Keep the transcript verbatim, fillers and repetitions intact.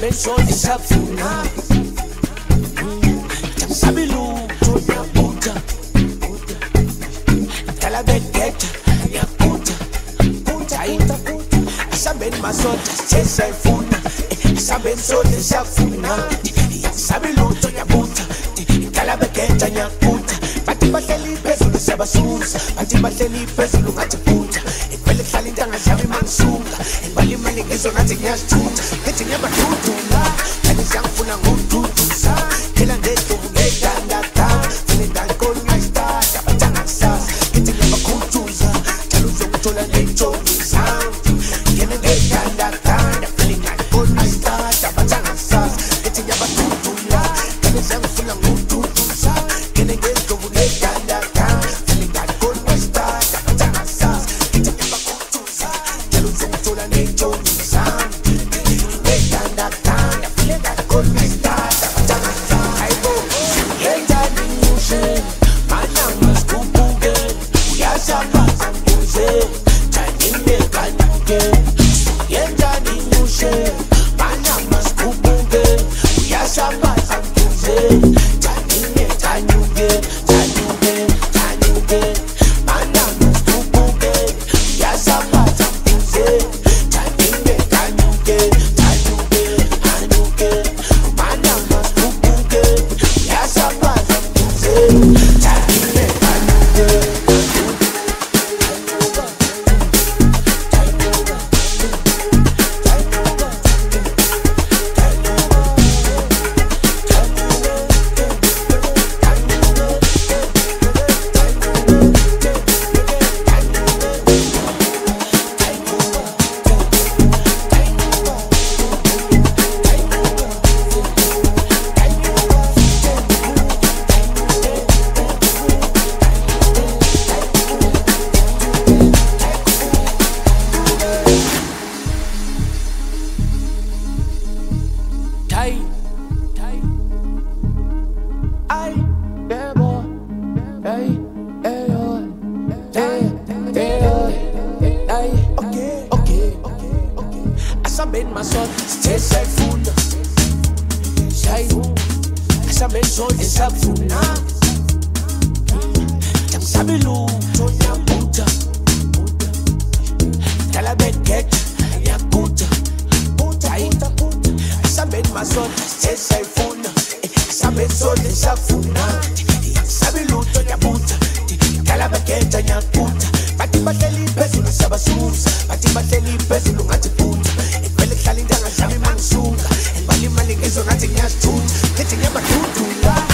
Sabensho isafuna Sabiluto nyaputa Talabeketa nyaputa Puta Saben masota sesefuna Sabenso isafuna Sabiluto nyaputa Talabeketa nyaputa Bathi bahleli phezulu siyabasusa Bathi bahleli phezulu ngathi puta Ikwele kuhlala intanga zami mangisunga Ibali imali ngizo ngathi ngiyazithutha Ngithi ngiyabadudula Kanti siyangifuna ngokududuza Phela ngedubu ngedandata File ndankoni ngayistada Batanga kusasa Ngithi ngiyabakhutuza Jalo uzongithola ngey'ntombi zami Ngene ngedandata File ndankoni ngayistada Batanga kusasa Ngithi ngiyabadudula Kanti siyangifuna ngokududuza Ngene ngedubu ngedandata File ndankoni ngayistada Batanga kusasa Ngithi ngiyabakhutuza Jalo uzongithola ngey'ntombi zami Ngedandata File ndankoni ngayistada Batanga kusasa Hayibo Yenzani ngushe Manama sikubuke Uyashabaza mbuze Janine kanuke Yenzani ngushe Manama sikubuke Uyashabaza mbuze Janine kanuke Kanuke Kanuke Manama sikubuke Uyashabaza mbuze Janine kanuke Kanuke Kanuke Manama sikubuke Uyashabaza mbuze Janine kanuke Tai, tai, ay, yeah boy, ay, ay, oh, ay, ay, ay, okay, okay, okay, okay. Asaben masot, stay safe food. Say, asaben so isafuna. Jang sabilu, tonya puta, talabeket, yakuta, puta, puta. Saben masota, stay safe phone. Saben so isafuna. Sabiluto nyaputa, talabeketa nyaputa. Bathi bahleli phezulu siyabasusa, bathi bahleli phezulu ngathi puta. Ikwele kuhlala intanga zami mangisunga, ibali imali ngizo ngathi ngiyazithutha. Ngithi ngiyabadudula.